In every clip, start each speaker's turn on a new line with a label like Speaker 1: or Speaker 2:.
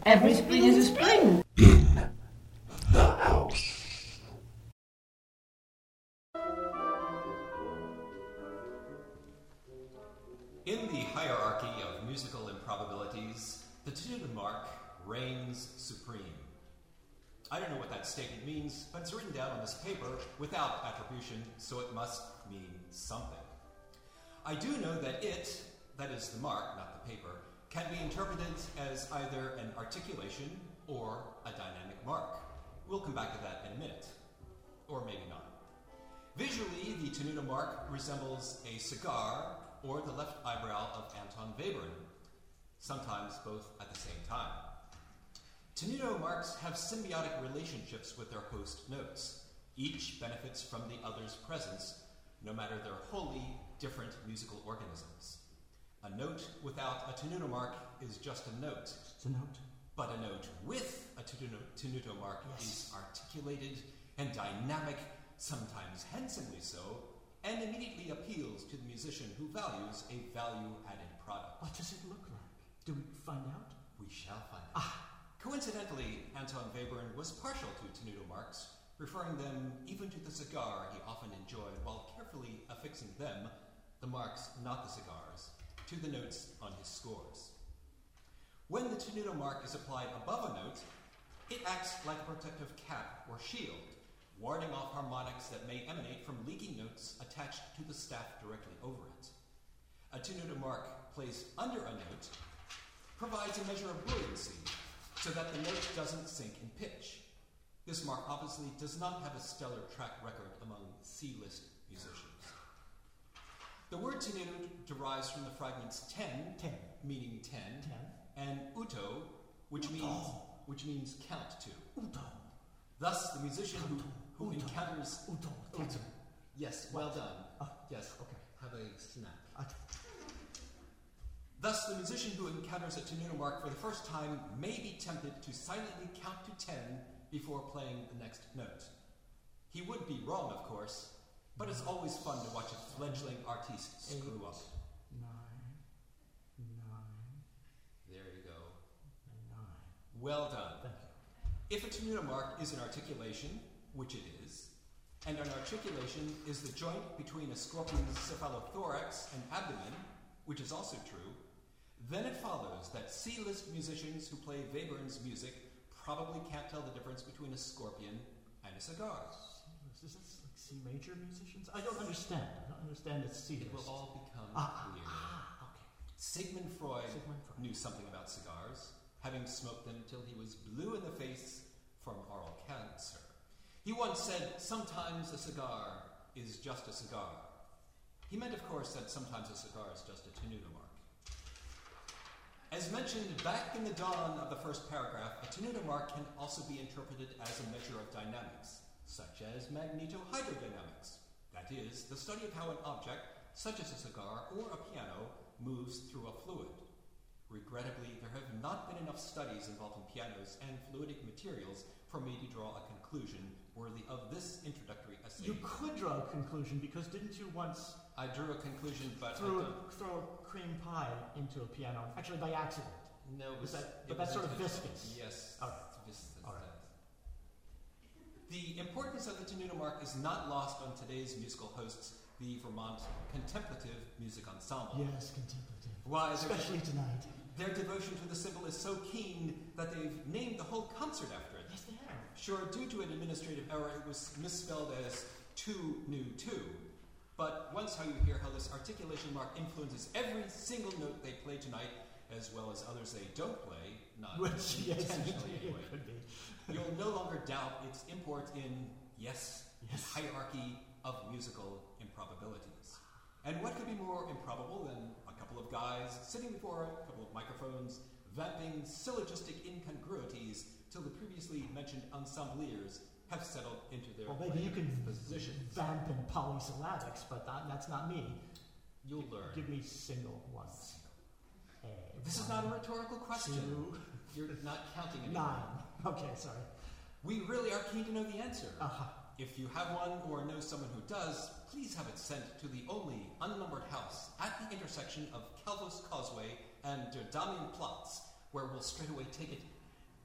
Speaker 1: Every spring is a spring.
Speaker 2: In the house.
Speaker 3: In the hierarchy of musical improbabilities, the Tenuta mark reigns supreme. I don't know what that statement means, but it's written down on this paper without attribution, so it must mean something. I do know that it, that is the mark, not the paper, can be interpreted as either an articulation or a dynamic mark. We'll come back to that in a minute. Or maybe not. Visually, the Tenuta mark resembles a cigar or the left eyebrow of Anton Webern, sometimes both at the same time. Tenuta marks have symbiotic relationships with their host notes. Each benefits from the other's presence, no matter their wholly different musical organisms. A note without a Tenuta mark is just a note.
Speaker 4: It's a note.
Speaker 3: But a note with a Tenuta mark is articulated and dynamic, sometimes handsomely so, and immediately appeals to the musician who values a value-added product.
Speaker 4: What does it look like? Do we find out?
Speaker 3: We shall find out. Coincidentally, Anton Webern was partial to Tenuta marks, referring them even to the cigar he often enjoyed while carefully affixing them, the marks, not the cigars, to the notes on his scores. When the Tenuta mark is applied above a note, it acts like a protective cap or shield, warding off harmonics that may emanate from leaking notes attached to the staff directly over it. A Tenuta mark placed under a note provides a measure of buoyancy so that the note doesn't sink in pitch. This mark obviously does not have a stellar track record among C-list musicians. The word tenut derives from the fragments ten, meaning ten, and uto, which means count to.
Speaker 4: Uto.
Speaker 3: Thus, the musician who encounters
Speaker 4: Uto.
Speaker 3: Yes, well done. Yes.
Speaker 4: Okay.
Speaker 3: Have a snap.
Speaker 4: Okay.
Speaker 3: Thus, the musician who encounters a Tenuta mark for the first time may be tempted to silently count to 10 before playing the next note. He would be wrong, of course, but it's always fun to watch a fledgling artiste screw up.
Speaker 4: 9.
Speaker 3: There you go.
Speaker 4: 9.
Speaker 3: Well done.
Speaker 4: Thank you.
Speaker 3: If a Tenuta mark is an articulation, which it is, and an articulation is the joint between a scorpion's cephalothorax and abdomen, which is also true, then it follows that C-list musicians who play Webern's music probably can't tell the difference between a scorpion and a cigar.
Speaker 4: Is this like C major musicians? I don't understand. It's C.
Speaker 3: It will all become clear.
Speaker 4: Okay.
Speaker 3: Sigmund Freud knew something about cigars, having smoked them till he was blue in the face from oral cancer. He once said, "Sometimes a cigar is just a cigar." He meant, of course, that sometimes a cigar is just a Tenuta mark. As mentioned back in the dawn of the first paragraph, a Tenuta mark can also be interpreted as a measure of dynamics, such as magnetohydrodynamics. That is, the study of how an object, such as a cigar or a piano, moves through a fluid. Regrettably, there have not been enough studies involving pianos and fluidic materials for me to draw a conclusion worthy of this introductory essay.
Speaker 4: You could draw a conclusion because didn't you once
Speaker 3: I drew a conclusion, but
Speaker 4: throw a cream pie into a piano, actually by accident?
Speaker 3: No,
Speaker 4: but that's sort of viscous.
Speaker 3: Yes,
Speaker 4: all right.
Speaker 3: It's viscous.
Speaker 4: All right.
Speaker 3: The importance of the Tenuta mark is not lost on today's musical hosts, the Vermont Contemplative Music Ensemble.
Speaker 4: Yes, contemplative.
Speaker 3: Why,
Speaker 4: especially tonight.
Speaker 3: Their devotion to the symbol is so keen that they've named the whole concert after it.
Speaker 4: Yes, they have.
Speaker 3: Sure, due to an administrative error, it was misspelled as 2 new 2. But once how you hear how this articulation mark influences every single note they play tonight, as well as others they don't play, not intentionally anyway,
Speaker 4: could be.
Speaker 3: you'll no longer doubt its import in, yes, hierarchy of musical improbabilities. And what could be more improbable than a couple of guys sitting before a couple of microphones, vamping syllogistic incongruities till the previously mentioned ensembliers have settled into their
Speaker 4: maybe you can
Speaker 3: positions.
Speaker 4: Vamp in polysyllabics, but that's not me.
Speaker 3: You'll learn.
Speaker 4: Give me single ones.
Speaker 3: This is not a rhetorical question.
Speaker 4: 2.
Speaker 3: You're not counting anymore.
Speaker 4: 9. Okay, sorry.
Speaker 3: We really are keen to know the answer.
Speaker 4: Uh-huh.
Speaker 3: If you have one or know someone who does, please have it sent to the only unnumbered house at the intersection of Calvos Causeway and Der Damienplatz, where we'll straightaway take it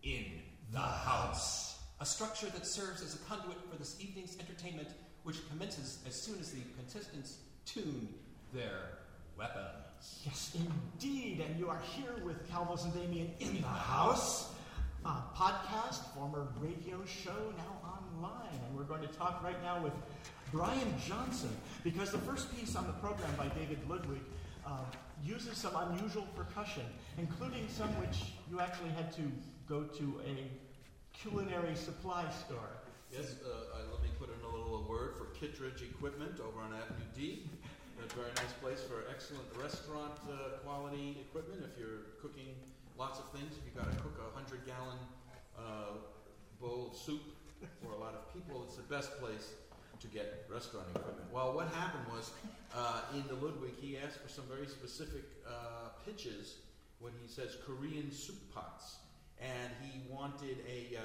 Speaker 3: in the house. A structure that serves as a conduit for this evening's entertainment, which commences as soon as the contestants tune their weapons.
Speaker 4: Yes, indeed. And you are here with Calvos and Damien in the house. A podcast, former radio show, now online. And we're going to talk right now with Brian Johnson, because the first piece on the program by David Ludwig uses some unusual percussion, including some which you actually had to go to a culinary supply store.
Speaker 1: Yes, let me put in a little word for Kittredge Equipment over on Avenue D. A very nice place for excellent restaurant quality equipment. If you're cooking lots of things, if you've got to cook a 100-gallon bowl of soup for a lot of people, it's the best place to get restaurant equipment. Well, what happened was, in the Ludwig, he asked for some very specific pitches when he says Korean soup pots. And he wanted a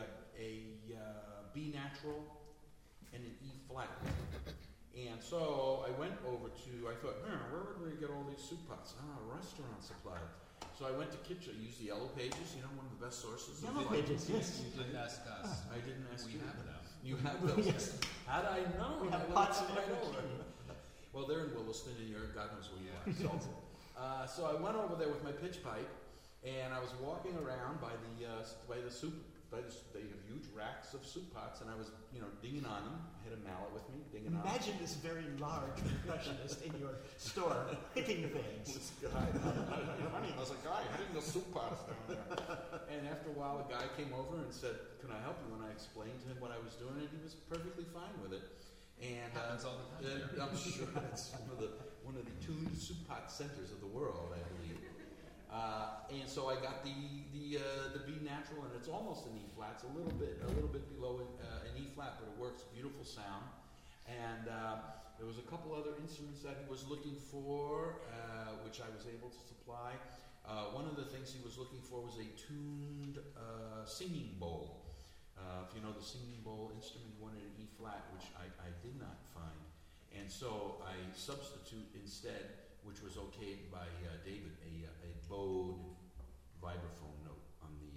Speaker 1: B natural and an E flat. And so I went over to, I thought, where would we get all these soup pots? Restaurant supply. So I went to Kitchen, used the Yellow Pages, one of the best sources.
Speaker 4: Yellow Pages, yes.
Speaker 3: You didn't ask us.
Speaker 1: I didn't ask you.
Speaker 3: We have them.
Speaker 1: You have those?
Speaker 4: Yes.
Speaker 1: How'd I know?
Speaker 4: We have
Speaker 1: I
Speaker 4: pots
Speaker 1: would've
Speaker 4: in
Speaker 1: come
Speaker 4: every
Speaker 1: over.
Speaker 4: kitchen.
Speaker 1: Well, they're in Williston, and you're God knows where you are. So I went over there with my pitch pipe, and I was walking around by the soup. They have huge racks of soup pots, and I was, dinging on them. I had a mallet with me, dinging on them.
Speaker 4: Imagine this very large percussionist in your store hitting things.
Speaker 1: This guy, I was like, guy, hitting the soup pots down there. And after a while, a guy came over and said, "Can I help you?" And I explained to him what I was doing, and he was perfectly fine with it. And
Speaker 3: happens all the time.
Speaker 1: I'm sure it's one of the tuned soup pot centers of the world, I believe. And so I got the B natural, and it's almost an E flat. It's a little bit below an E flat, but it works. Beautiful sound. And there was a couple other instruments that he was looking for, which I was able to supply. One of the things he was looking for was a tuned singing bowl. If you know the singing bowl instrument, he wanted an E flat, which I did not find. And so I substitute instead, which was okayed by David, a bowed vibraphone note on the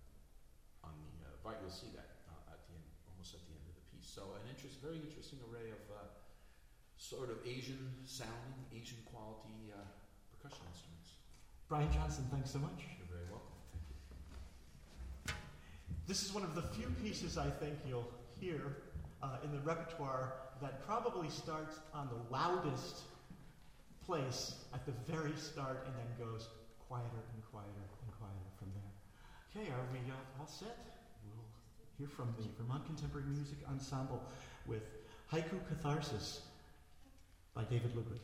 Speaker 1: you'll see that at the end, almost at the end of the piece. So very interesting array of sort of Asian sounding, Asian quality percussion instruments.
Speaker 4: Brian Johnson, thanks so much.
Speaker 1: You're very welcome. Thank you.
Speaker 4: This is one of the few pieces I think you'll hear in the repertoire that probably starts on the loudest place at the very start and then goes quieter and quieter and quieter from there. Okay, are we all set? We'll hear from the Vermont Contemporary Music Ensemble with Haiku Catharsis by David Ludwig.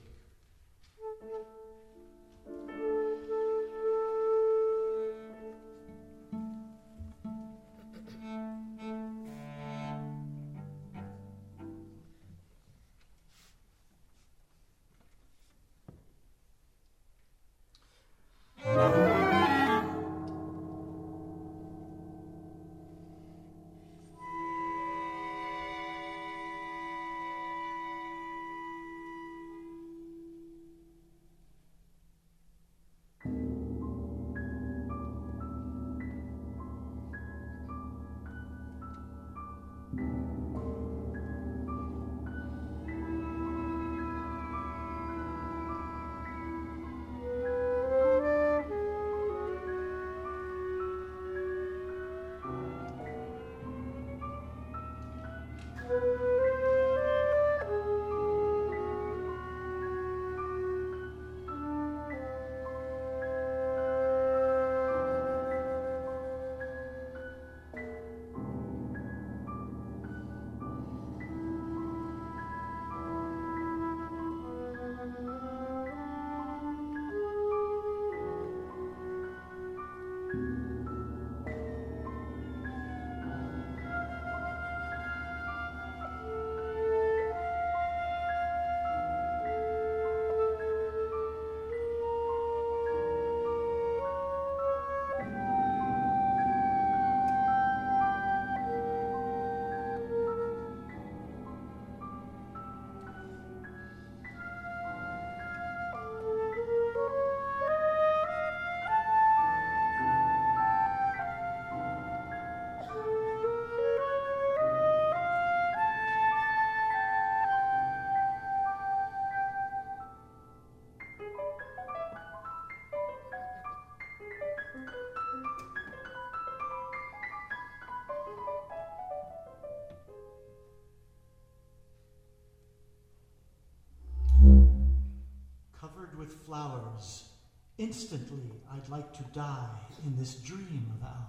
Speaker 4: flowers. Instantly, I'd like to die in this dream of ours.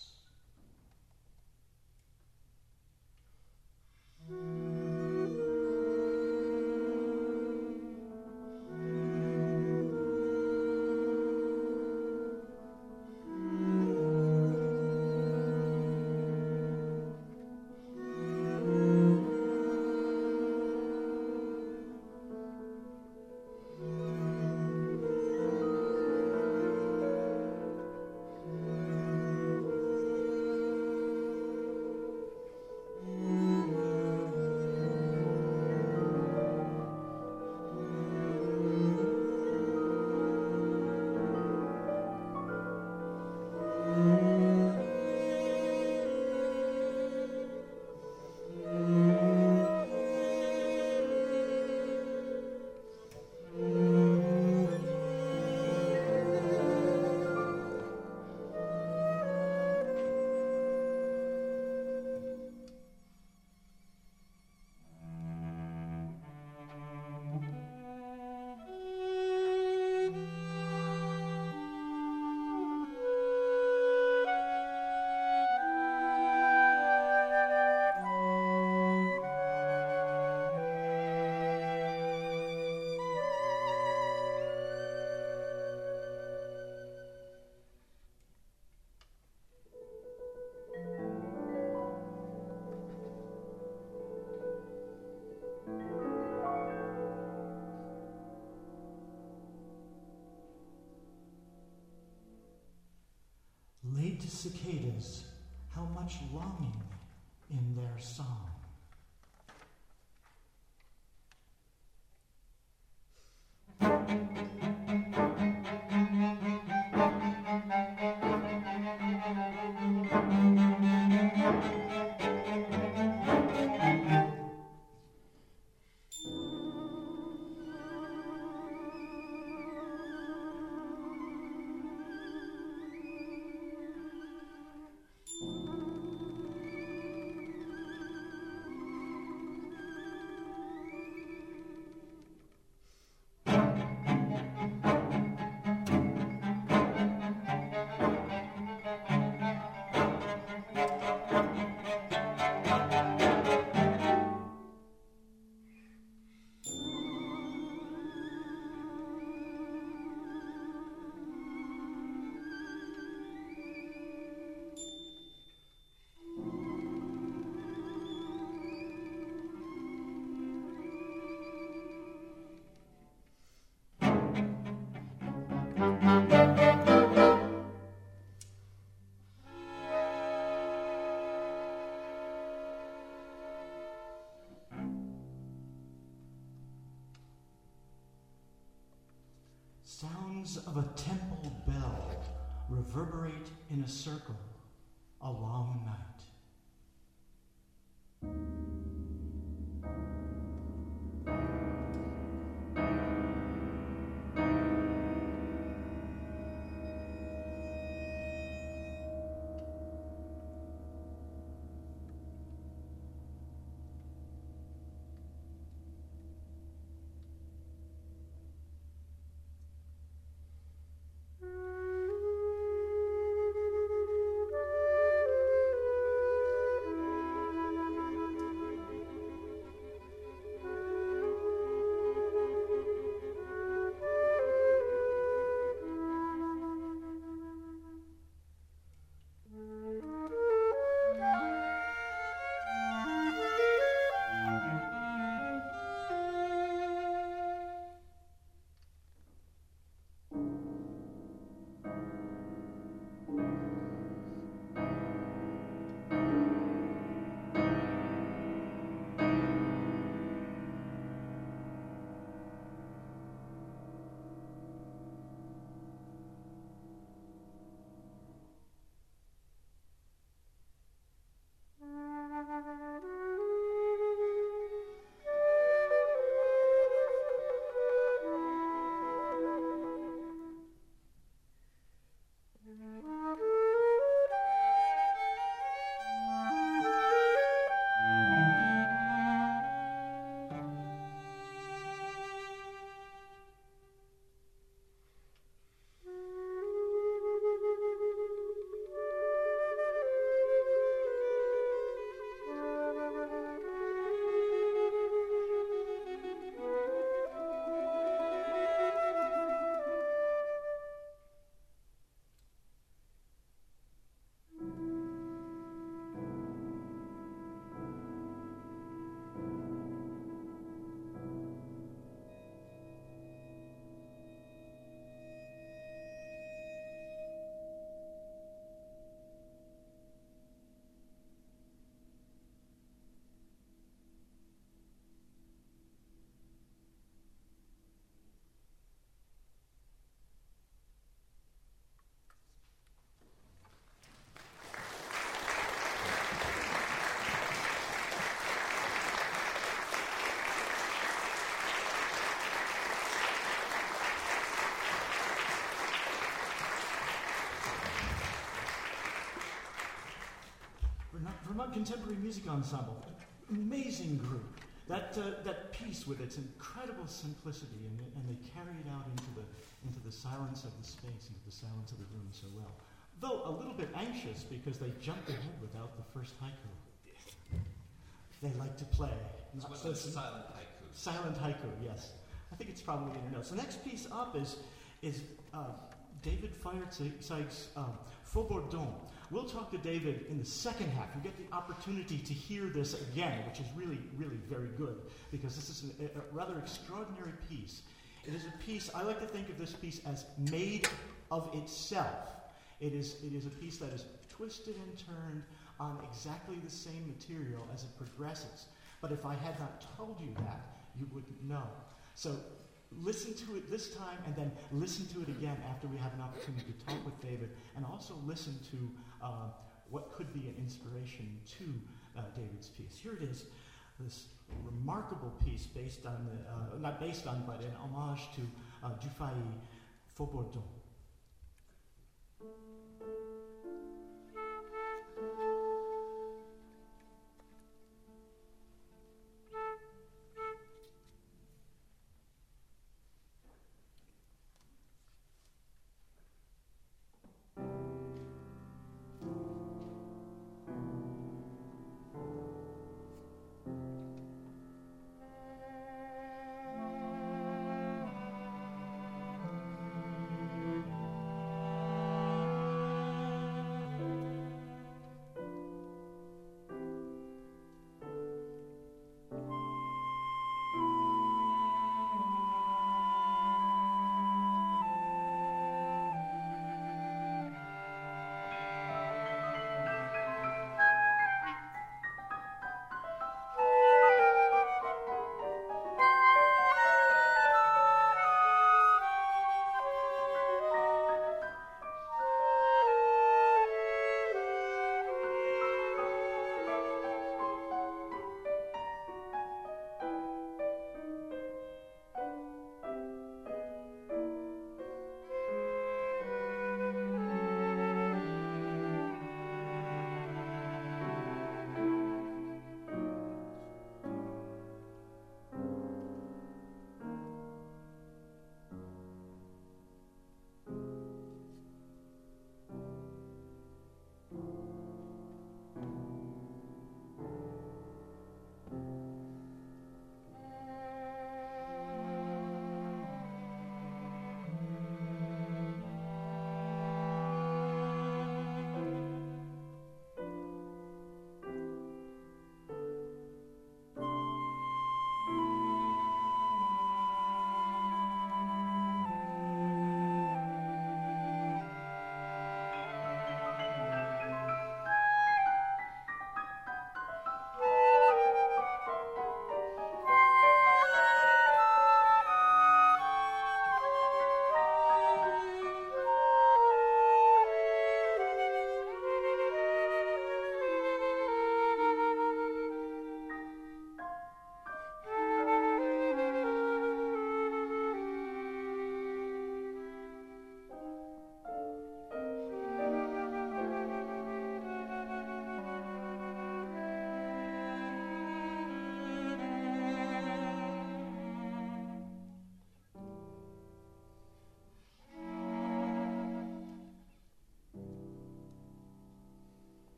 Speaker 4: Late cicadas, how much longing in their song. Sounds of a temple bell reverberate in a circle a long night. Vermont Contemporary Music Ensemble. Amazing group. That piece with its incredible simplicity, and they carry it out into the silence of the space, into the silence of the room so well. Though a little bit anxious because they jumped ahead without the first haiku. They like to play.
Speaker 3: So what's a silent haiku?
Speaker 4: Silent haiku, yes. I think it's probably in your notes. The next piece up is David Feierzeig's Faubourg. We'll talk to David in the second half. You get the opportunity to hear this again, which is really, really very good, because this is a rather extraordinary piece. It is a piece, I like to think of this piece as made of itself. It is a piece that is twisted and turned on exactly the same material as it progresses. But if I had not told you that, you wouldn't know. So listen to it this time, and then listen to it again after we have an opportunity to talk with David, and also listen to what could be an inspiration to David's piece. Here it is, this remarkable piece based on, not based on, but an homage to Dufay, Faubourg.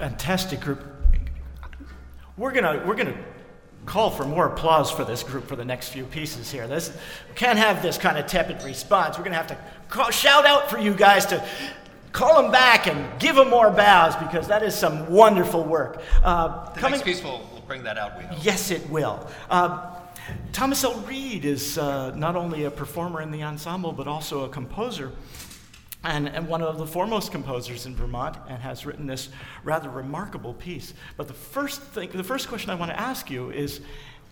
Speaker 4: Fantastic group. We're gonna call for more applause for this group for the next few pieces here. We can't have this kind of tepid response. We're gonna have to shout out for you guys to call them back and give them more bows, because that is some wonderful work.
Speaker 3: The next piece will bring that out, we hope.
Speaker 4: Yes, it will. Thomas L. Reed is not only a performer in the ensemble, but also a composer, and one of the foremost composers in Vermont, and has written this rather remarkable piece. But the first question I want to ask you is,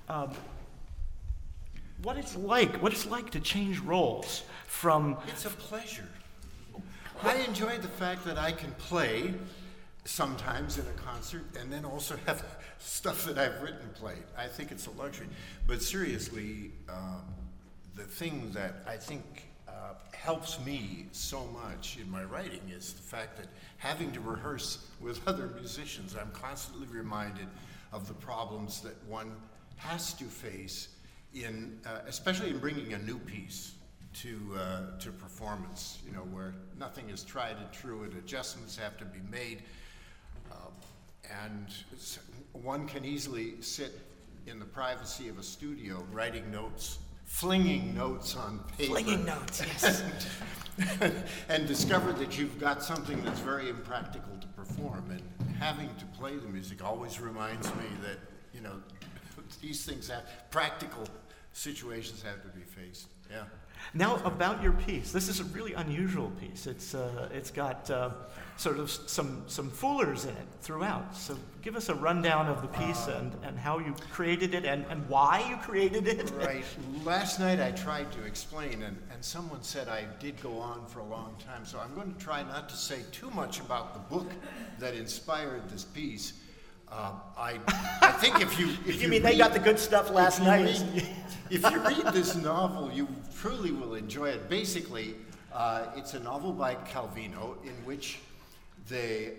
Speaker 4: what it's like to change roles from...
Speaker 5: It's a pleasure. I enjoy the fact that I can play sometimes in a concert and then also have stuff that I've written played. I think it's a luxury. But seriously, the thing that I think helps me so much in my writing is the fact that having to rehearse with other musicians, I'm constantly reminded of the problems that one has to face especially in bringing a new piece to performance, where nothing is tried and true and adjustments have to be made. And one can easily sit in the privacy of a studio writing notes, flinging notes on paper.
Speaker 4: Flinging notes, yes.
Speaker 5: and discover that you've got something that's very impractical to perform. And having to play the music always reminds me that, these things practical situations have to be faced. Yeah.
Speaker 4: Now about your piece. This is a really unusual piece. It's got sort of some foolers in it throughout. So give us a rundown of the piece and how you created it and why you created it.
Speaker 5: Right. Last night I tried to explain, and someone said I did go on for a long time, so I'm going to try not to say too much about the book that inspired this piece. I think if you
Speaker 4: mean they got the good stuff last night?
Speaker 5: If you read this novel, you truly will enjoy it. Basically, it's a novel by Calvino in which the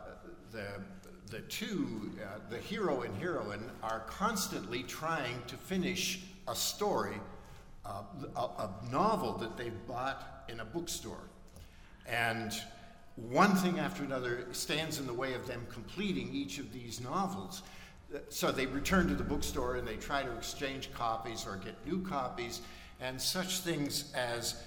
Speaker 5: hero and heroine, are constantly trying to finish a story, a novel that they've bought in a bookstore. And one thing after another stands in the way of them completing each of these novels. So they return to the bookstore and they try to exchange copies or get new copies, and such things as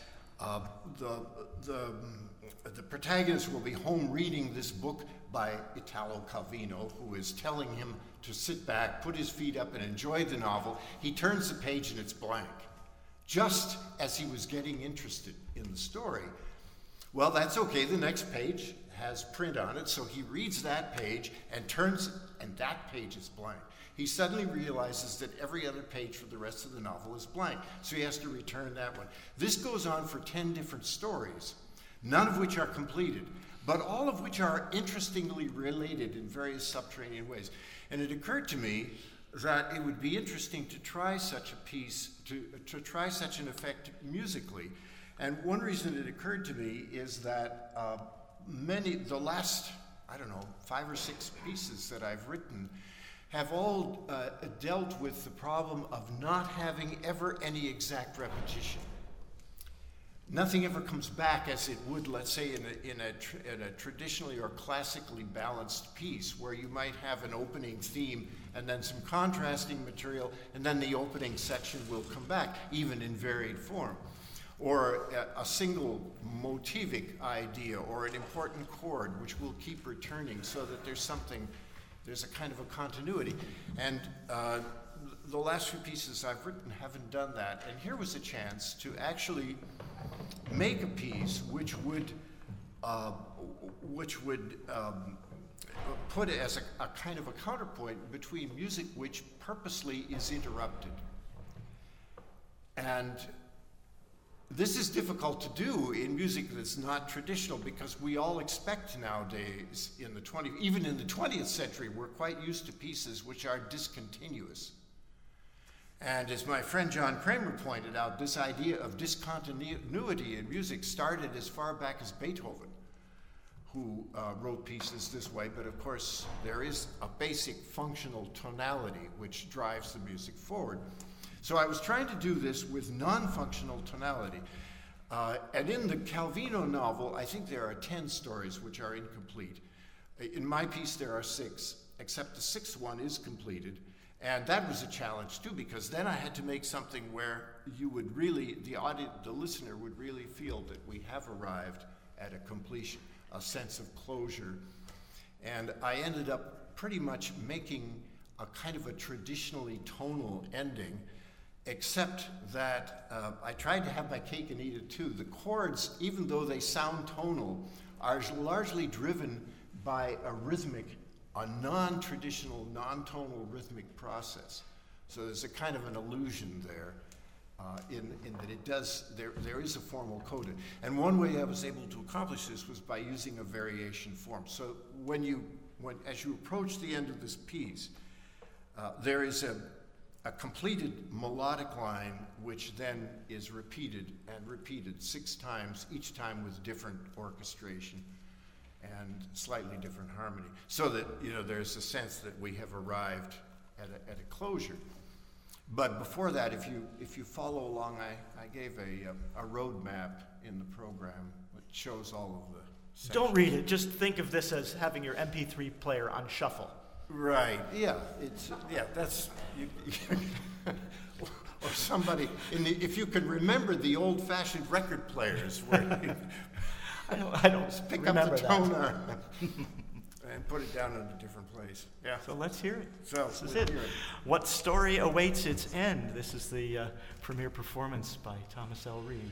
Speaker 5: the protagonist will be home reading this book by Italo Calvino, who is telling him to sit back, put his feet up, and enjoy the novel. He turns the page and it's blank, just as he was getting interested in the story. Well, that's okay. The next page has print on it, so he reads that page and turns, and that page is blank. He suddenly realizes that every other page for the rest of the novel is blank, so he has to return that one. This goes on for 10 different stories, none of which are completed, but all of which are interestingly related in various subterranean ways. And it occurred to me that it would be interesting to try such a piece, to try such an effect musically. And one reason it occurred to me is that the last, 5 or 6 pieces that I've written have all dealt with the problem of not having ever any exact repetition. Nothing ever comes back as it would, let's say, in a traditionally or classically balanced piece, where you might have an opening theme and then some contrasting material, and then the opening section will come back, even in varied form. Or a single motivic idea, or an important chord which will keep returning, so that there's a kind of a continuity. And the last few pieces I've written haven't done that. And here was a chance to actually make a piece which would put it as a kind of a counterpoint between music which purposely is interrupted. And this is difficult to do in music that's not traditional, because we all expect nowadays, even in the 20th century, we're quite used to pieces which are discontinuous. And as my friend John Kramer pointed out, this idea of discontinuity in music started as far back as Beethoven, who wrote pieces this way, but of course there is a basic functional tonality which drives the music forward. So I was trying to do this with non-functional tonality. And in the Calvino novel, I think there are 10 stories which are incomplete. In my piece, there are 6, except the 6th one is completed. And that was a challenge too, because then I had to make something where you would really, the listener would really feel that we have arrived at a completion, a sense of closure. And I ended up pretty much making a kind of a traditionally tonal ending, except that I tried to have my cake and eat it too. The chords, even though they sound tonal, are largely driven by a non-traditional, non-tonal rhythmic process. So there's a kind of an illusion there in that it does, there is a formal coda. And one way I was able to accomplish this was by using a variation form. So as you approach the end of this piece, there is a completed melodic line which then is repeated and repeated 6 times, each time with different orchestration and slightly different harmony, so that there's a sense that we have arrived at a closure. But before that, if you follow along, I gave a road map in the program that shows all of the sections.
Speaker 4: Don't read it. Just think of this as having your MP3 player on shuffle.
Speaker 5: Right. Yeah. That's. Or somebody if you can remember the old-fashioned record players where.
Speaker 4: I don't
Speaker 5: pick
Speaker 4: remember
Speaker 5: up the toner and put it down in a different place. Yeah.
Speaker 4: So let's hear it.
Speaker 5: So
Speaker 4: this is it. What story awaits its end? This is the premiere performance by Thomas L. Reed.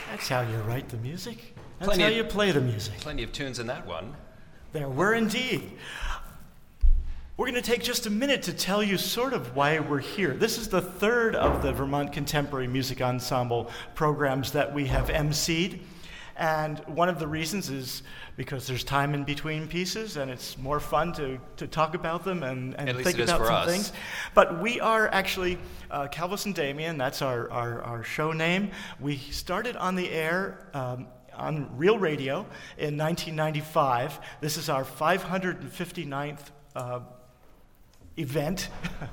Speaker 4: That's how you write the music. That's
Speaker 3: Plenty
Speaker 4: how
Speaker 3: of-
Speaker 4: you play the music.
Speaker 3: Plenty of tunes in that one.
Speaker 4: There were indeed. We're going to take just a minute to tell you sort of why we're here. This is the third of the Vermont Contemporary Music Ensemble programs that we have emceed. And one of the reasons is because there's time in between pieces and it's more fun to talk about them and
Speaker 3: At least
Speaker 4: think
Speaker 3: it is
Speaker 4: about
Speaker 3: for
Speaker 4: some
Speaker 3: us.
Speaker 4: things. But we are actually, Calvis and Damien, that's our show name. We started on the air on Real Radio in 1995. This is our 559th event.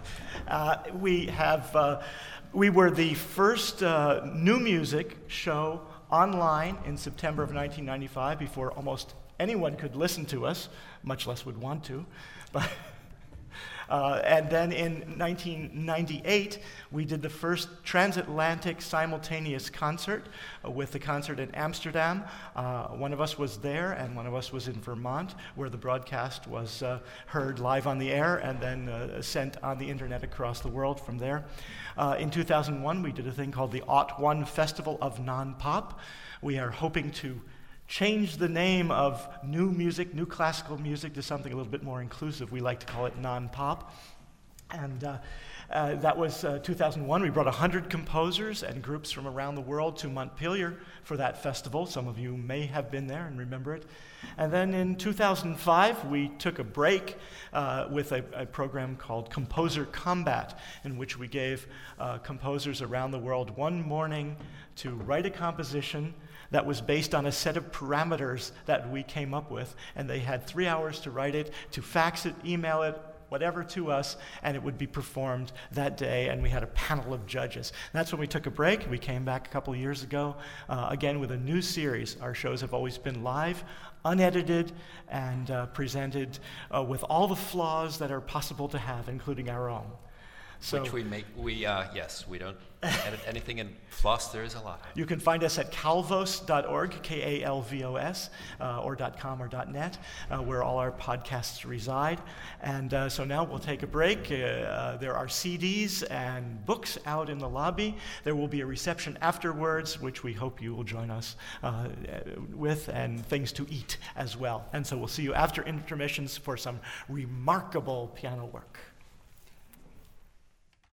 Speaker 4: We were the first new music show online in September of 1995 before almost anyone could listen to us, much less would want to. But and then in 1998, we did the first transatlantic simultaneous concert with the concert in Amsterdam. One of us was there, and one of us was in Vermont, where the broadcast was heard live on the air and then sent on the internet across the world from there. In 2001, we did a thing called the OT1 Festival of Non-Pop. We are hoping to change the name of new music, new classical music, to something a little bit more inclusive. We like to call it non-pop. And that was 2001. We brought 100 composers and groups from around the world to Montpelier for that festival. Some of you may have been there and remember it. And then in 2005, we took a break with a program called Composer Combat, in which we gave composers around the world one morning to write a composition that was based on a set of parameters that we came up with, and they had 3 hours to write it, to fax it, email it, whatever to us, and it would be performed that day, and we had a panel of judges. That's when we took a break. We came back a couple of years ago, again with a new series. Our shows have always been live, unedited, and presented with all the flaws that are possible to have, including our own. So,
Speaker 6: Which we don't edit anything in floss. There is a lot.
Speaker 4: You can find us at calvos.org, Kalvos, or .com or .net, where all our podcasts reside. And so now we'll take a break. There are CDs and books out in the lobby. There will be a reception afterwards, which we hope you will join us with, and things to eat as well. And so we'll see you after intermissions for some remarkable piano work.